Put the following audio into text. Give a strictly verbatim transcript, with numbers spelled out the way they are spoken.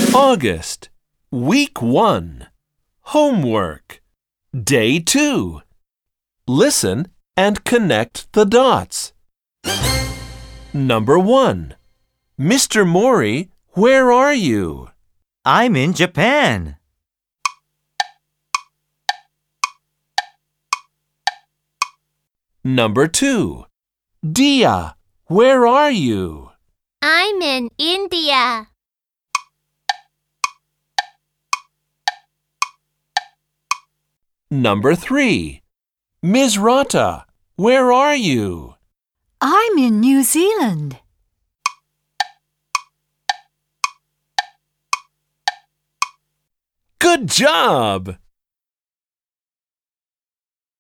August, Week one. Homework. Day two. Listen and connect the dots. Number one. Mister Mori, where are you? I'm in Japan. Number two. Dia, where are you? I'm in India. Number three. Miz Rata, where are you? I'm in New Zealand. Good job!